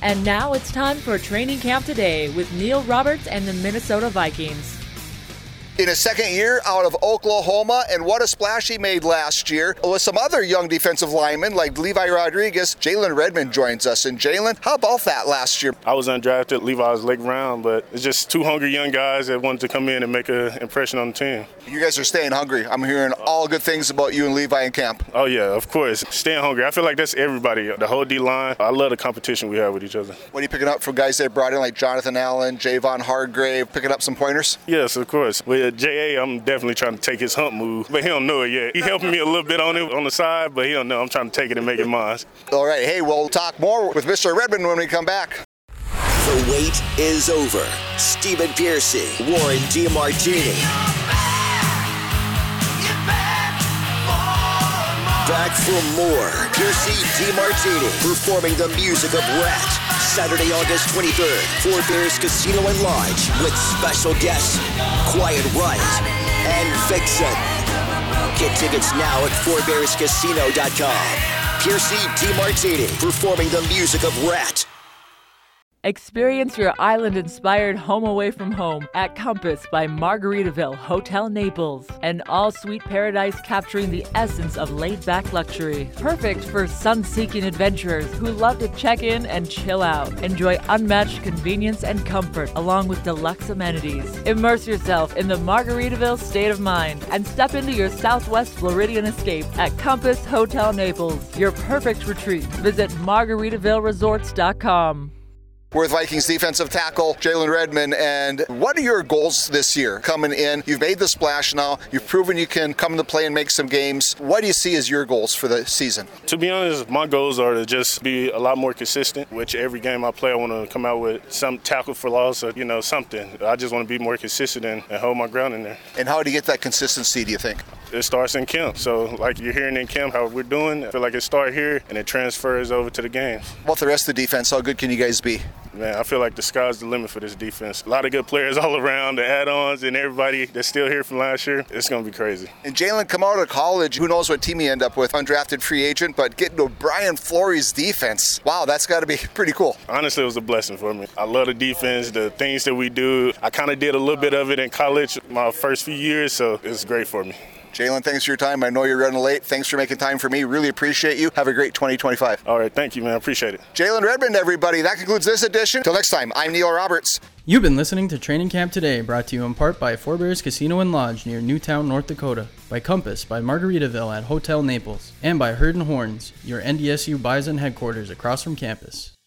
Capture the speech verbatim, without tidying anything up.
And now it's time for Training Camp Today with Neil Roberts and the Minnesota Vikings. In his second year out of Oklahoma, and what a splash he made last year with some other young defensive linemen like Levi Rodriguez. Jalen Redmond joins us. And Jalen, how about that last year? I was undrafted, Levi was late round, but it's just two hungry young guys that wanted to come in and make an impression on the team. You guys are staying hungry. I'm hearing all good things about you and Levi in camp. Oh yeah, of course. Staying hungry. I feel like that's everybody, the whole D-line. I love the competition we have with each other. What are you picking up from guys they brought in like Jonathan Allen, Javon Hargrave, picking up some pointers? Yes, of course. With J A, I'm definitely trying to take his hump move, but he don't know it yet. He helping me a little bit on it on the side, but he don't know. I'm trying to take it and make it mine. All right, hey, we'll talk more with Mister Redmond when we come back. The wait is over. Stephen Piercy, Warren DeMartini. Back for more. Piercy DeMartini performing the music of Rat. Saturday, August twenty-third, Four Bears Casino and Lodge with special guests Quiet Riot and Vixen. Get tickets now at four bears casino dot com. Piercy DeMartini performing the music of Rat. Experience your island-inspired home away from home at Compass by Margaritaville Hotel Naples. An all-suite paradise capturing the essence of laid-back luxury. Perfect for sun-seeking adventurers who love to check in and chill out. Enjoy unmatched convenience and comfort along with deluxe amenities. Immerse yourself in the Margaritaville state of mind and step into your Southwest Floridian escape at Compass Hotel Naples. Your perfect retreat. Visit Margaritaville Resorts dot com. We're with Vikings defensive tackle Jalen Redmond, and what are your goals this year coming in? You've made the splash now. You've proven you can come to play and make some games. What do you see as your goals for the season? To be honest, my goals are to just be a lot more consistent, which every game I play I want to come out with some tackle for loss or, you know, something. I just want to be more consistent and, and hold my ground in there. And how do you get that consistency, do you think? It starts in camp. So like you're hearing in camp how we're doing, I feel like it starts here and it transfers over to the games. What about the rest of the defense? How good can you guys be? Man, I feel like the sky's the limit for this defense. A lot of good players all around, the add-ons and everybody that's still here from last year. It's going to be crazy. And Jalen, come out of college, who knows what team you end up with, undrafted free agent, but getting to Brian Flores' defense. Wow, that's got to be pretty cool. Honestly, it was a blessing for me. I love the defense, the things that we do. I kind of did a little bit of it in college my first few years, so it's great for me. Jalen, thanks for your time. I know you're running late. Thanks for making time for me. Really appreciate you. Have a great twenty twenty-five. All right, thank you, man. Appreciate it. Jalen Redmond, everybody. That concludes this edition. Till next time, I'm Neil Roberts. You've been listening to Training Camp Today, brought to you in part by Four Bears Casino and Lodge near Newtown, North Dakota, by Compass, by Margaritaville at Hotel Naples, and by Herd and Horns, your N D S U Bison headquarters across from campus.